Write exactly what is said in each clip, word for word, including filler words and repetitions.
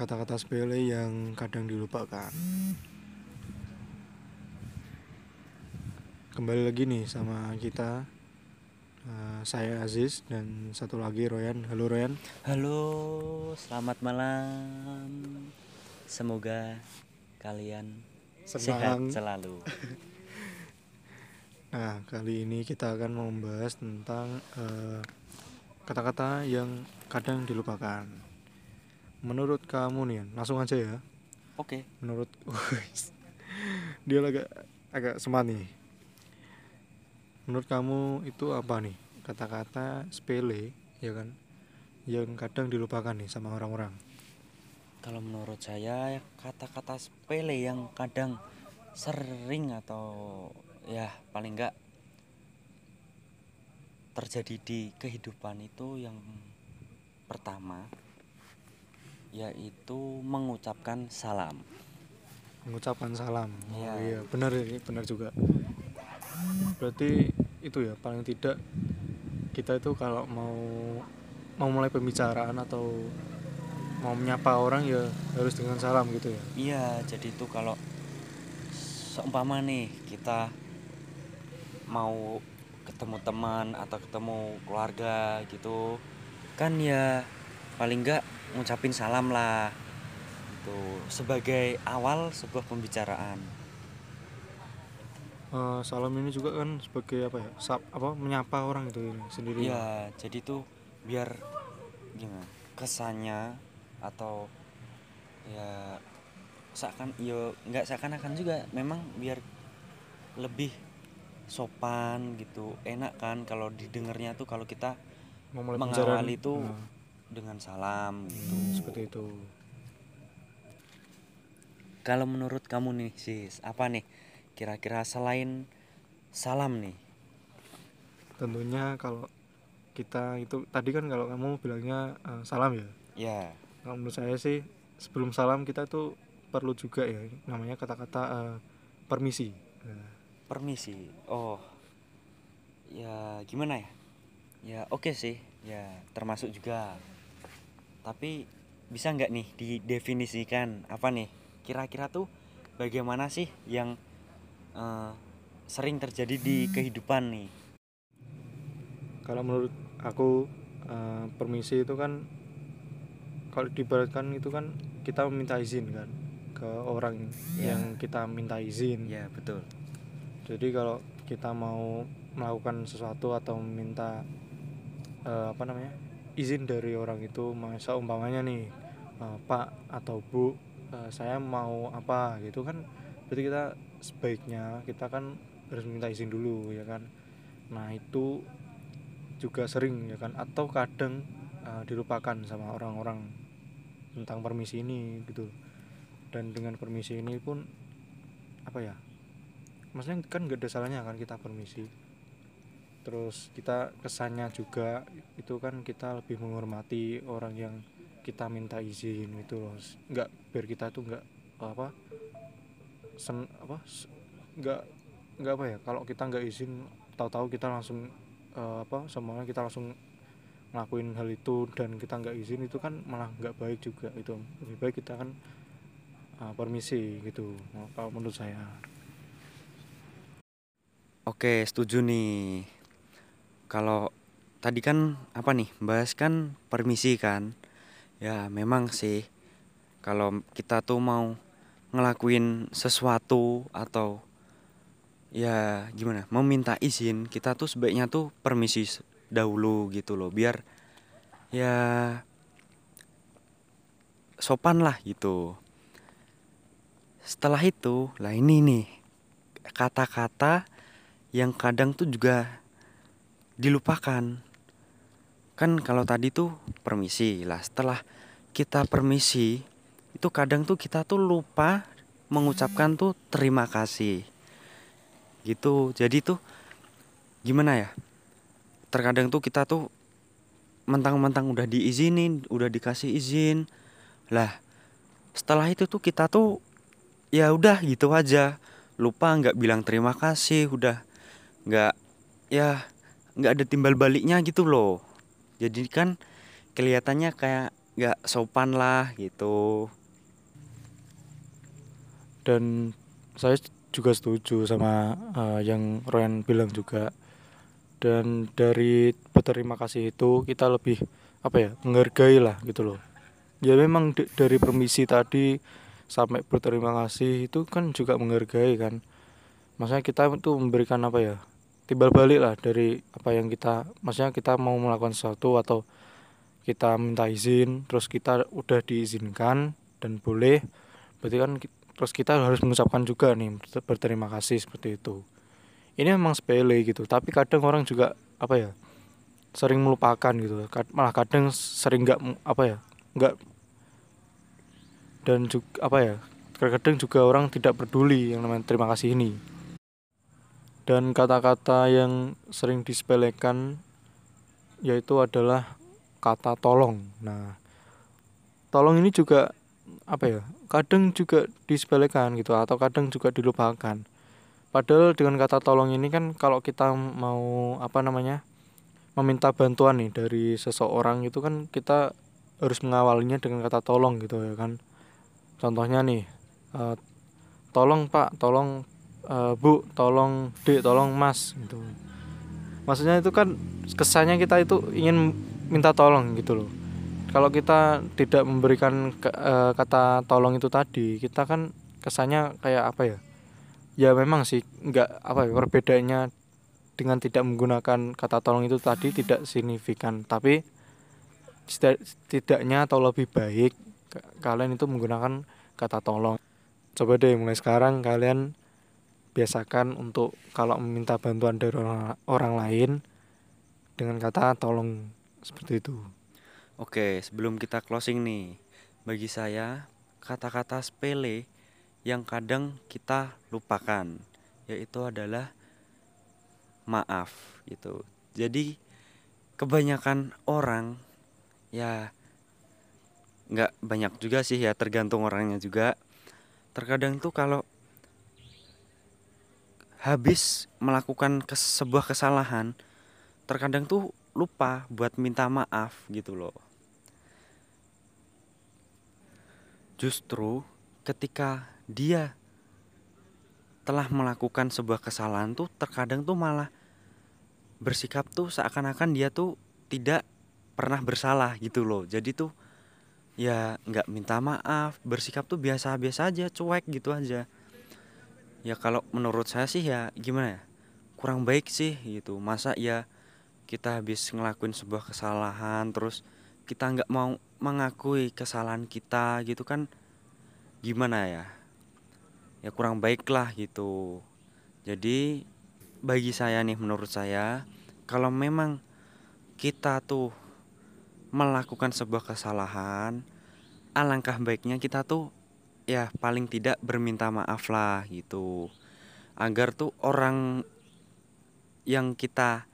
Kata-kata sepele yang kadang dilupakan. Kembali lagi nih sama kita. Uh, saya Aziz dan satu lagi Royan. Halo Royan. Halo, selamat malam. Semoga kalian sehat Senang. selalu. Nah, kali ini kita akan membahas tentang uh, kata-kata yang kadang dilupakan. Menurut kamu nih, langsung aja ya. Oke. Menurut dia agak agak semangat nih. Menurut kamu itu apa nih kata-kata sepele, ya kan, yang kadang dilupakan nih sama orang-orang? Kalau menurut saya kata-kata sepele yang kadang sering atau ya paling enggak terjadi di kehidupan itu yang pertama yaitu mengucapkan salam. Mengucapkan salam. Oh Ya, iya, benar ini, benar juga. Berarti itu ya, paling tidak kita itu kalau mau mau mulai pembicaraan atau mau menyapa orang ya harus dengan salam gitu ya. iya, jadi itu kalau seumpama nih kita mau ketemu teman atau ketemu keluarga gitu kan ya paling enggak ngucapin salam lah gitu sebagai awal sebuah pembicaraan. Uh, salam ini juga kan sebagai apa ya? Sap, apa menyapa orang itu ini sendiri. Ya jadi tuh biar gimana kesannya atau ya seakan yo nggak seakan-akan juga memang biar lebih sopan gitu, enak kan kalau didengarnya tuh kalau kita Mau mulai pembicaraan mengawali tuh nah, dengan salam gitu. seperti itu. Kalau menurut kamu nih sis, apa nih kira-kira selain salam nih? Tentunya kalau kita itu tadi kan kalau kamu bilangnya uh, salam ya. Ya, Kalau menurut saya sih sebelum salam kita tuh perlu juga ya namanya kata-kata uh, permisi. Nah, permisi. Oh, ya gimana ya? Ya oke sih, ya termasuk juga. Tapi bisa nggak nih didefinisikan apa nih? Kira-kira tuh bagaimana sih yang uh, sering terjadi di kehidupan nih? kalau menurut aku uh, permisi itu kan kalau diibaratkan itu kan kita meminta izin kan ke orang Ya, yang kita minta izin. ya betul. Jadi kalau kita mau melakukan sesuatu atau meminta uh, apa namanya izin dari orang itu, masa umpamanya nih uh, Pak atau Bu, uh, saya mau apa gitu kan, berarti kita sebaiknya kita kan harus minta izin dulu ya kan. Nah itu juga sering ya kan, atau kadang uh, dilupakan sama orang-orang tentang permisi ini gitu. Dan dengan permisi ini pun apa ya, maksudnya kan gak ada salahnya kan kita permisi, terus kita kesannya juga itu kan kita lebih menghormati orang yang kita minta izin itu loh, nggak biar kita tuh nggak apa sen apa nggak nggak apa ya, kalau kita nggak izin tahu-tahu kita langsung uh, apa semuanya kita langsung ngelakuin hal itu dan kita nggak izin, itu kan malah nggak baik juga. Itu lebih baik kita kan uh, permisi gitu. Nah, kalau menurut saya. Oke, setuju nih. Kalau tadi kan apa nih? Bahas kan permisi kan? Ya, memang sih. Kalau kita tuh mau ngelakuin sesuatu atau ya gimana? Meminta izin, kita tuh sebaiknya tuh permisi dahulu gitu loh, biar ya sopan lah gitu. Setelah itu, lah ini nih kata-kata yang kadang tuh juga dilupakan. Kan kalau tadi tuh permisi lah, setelah kita permisi itu kadang tuh kita tuh lupa mengucapkan tuh terima kasih gitu. Jadi tuh gimana ya, terkadang tuh kita tuh mentang-mentang udah diizinin, udah dikasih izin lah, setelah itu tuh kita tuh ya udah gitu aja, lupa nggak bilang terima kasih, udah nggak ya nggak ada timbal baliknya gitu loh. Jadi kan kelihatannya kayak nggak sopan lah gitu. Dan saya juga setuju sama uh, yang Ryan bilang juga. Dan dari berterima kasih itu kita lebih apa ya, menghargai lah gitu loh. Ya memang d- dari permisi tadi sampai berterima kasih itu kan juga menghargai kan. Maksudnya kita itu memberikan apa ya, timbal balik lah dari apa yang kita, maksudnya kita mau melakukan sesuatu atau kita minta izin terus kita udah diizinkan dan boleh, berarti kan ki- terus kita harus mengucapkan juga nih ber- berterima kasih seperti itu. Ini memang sepele gitu, tapi kadang orang juga apa ya, sering melupakan gitu. Kad- malah kadang sering nggak m- apa ya, nggak, dan juga apa ya, kadang juga orang tidak peduli yang namanya terima kasih ini. Dan kata-kata yang sering disepelekan yaitu adalah kata tolong. Nah, tolong ini juga apa ya, kadang juga disepelekan gitu atau kadang juga dilupakan. Padahal dengan kata tolong ini kan kalau kita mau apa namanya, meminta bantuan nih dari seseorang itu kan kita harus mengawalinya dengan kata tolong gitu ya kan. Contohnya nih, eh, tolong Pak, tolong eh, Bu, tolong Dek, tolong Mas gitu. Maksudnya itu kan kesannya kita itu ingin minta tolong gitu loh. Kalau kita tidak memberikan ke- eh, kata tolong itu tadi, kita kan kesannya kayak apa ya? Ya memang sih nggak apa ya, perbedaannya dengan tidak menggunakan kata tolong itu tadi tidak signifikan, tapi setidaknya atau lebih baik kalian itu menggunakan kata tolong. Coba deh mulai sekarang kalian biasakan untuk kalau meminta bantuan dari orang, orang lain dengan kata tolong seperti itu. Oke, sebelum kita closing nih, bagi saya kata-kata sepele yang kadang kita lupakan yaitu adalah maaf gitu. Jadi kebanyakan orang, ya nggak banyak juga sih ya, tergantung orangnya juga. Terkadang tuh kalau habis melakukan kes- sebuah kesalahan, terkadang tuh lupa buat minta maaf gitu loh. Justru ketika dia telah melakukan sebuah kesalahan tuh terkadang tuh malah bersikap tuh seakan-akan dia tuh tidak pernah bersalah gitu loh. Jadi tuh ya nggak minta maaf, bersikap tuh biasa-biasa aja, cuek gitu aja. Ya kalau menurut saya sih ya gimana ya, kurang baik sih gitu. Masa ya kita habis ngelakuin sebuah kesalahan terus kita nggak mau mengakui kesalahan kita gitu kan, gimana ya, ya kurang baik lah gitu. Jadi bagi saya nih, menurut saya kalau memang kita tuh melakukan sebuah kesalahan, alangkah baiknya kita tuh ya paling tidak berminta maaf lah gitu, agar tuh orang yang kita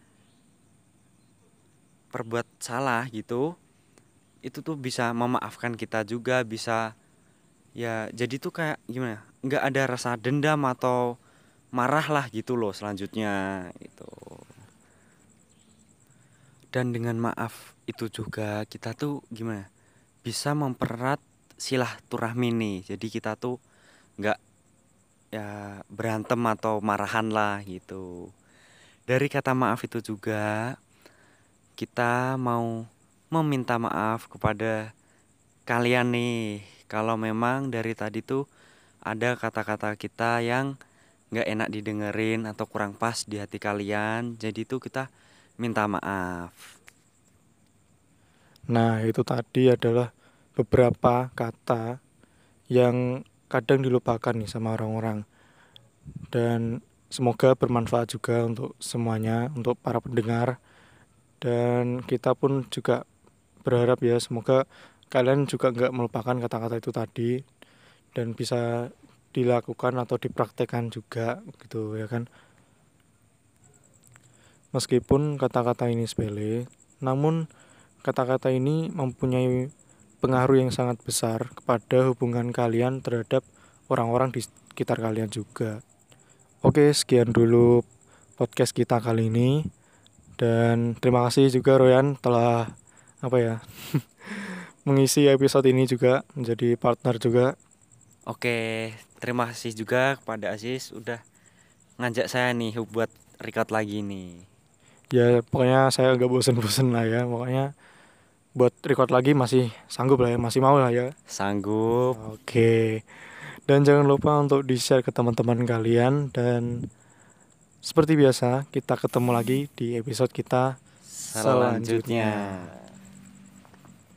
perbuat salah gitu itu tuh bisa memaafkan kita juga, bisa ya jadi tuh kayak gimana, nggak ada rasa dendam atau marah lah gitu loh selanjutnya itu. Dan dengan maaf itu juga kita tuh gimana, bisa mempererat silaturahmi nih. Jadi kita tuh nggak ya berantem atau marahan lah gitu. Dari kata maaf itu juga kita mau meminta maaf kepada kalian nih, kalau memang dari tadi tuh ada kata-kata kita yang nggak enak didengerin atau kurang pas di hati kalian, jadi tuh kita minta maaf. Nah, itu tadi adalah beberapa kata yang kadang dilupakan nih sama orang-orang. Dan semoga bermanfaat juga untuk semuanya, untuk para pendengar. Dan kita pun juga berharap ya semoga kalian juga nggak melupakan kata-kata itu tadi dan bisa dilakukan atau dipraktekkan juga gitu ya kan. Meskipun kata-kata ini sepele, namun kata-kata ini mempunyai pengaruh yang sangat besar kepada hubungan kalian terhadap orang-orang di sekitar kalian juga. Oke, sekian dulu podcast kita kali ini, dan terima kasih juga Royan telah apa ya mengisi episode ini juga, menjadi partner juga. Oke, terima kasih juga kepada Aziz udah ngajak saya nih buat record lagi nih. Ya pokoknya saya agak bosen-bosen lah ya, pokoknya buat record lagi masih sanggup lah ya, masih mau lah ya. Sanggup. Oke. Dan jangan lupa untuk di-share ke teman-teman kalian. Dan seperti biasa, kita ketemu lagi di episode kita Selanjutnya. selanjutnya.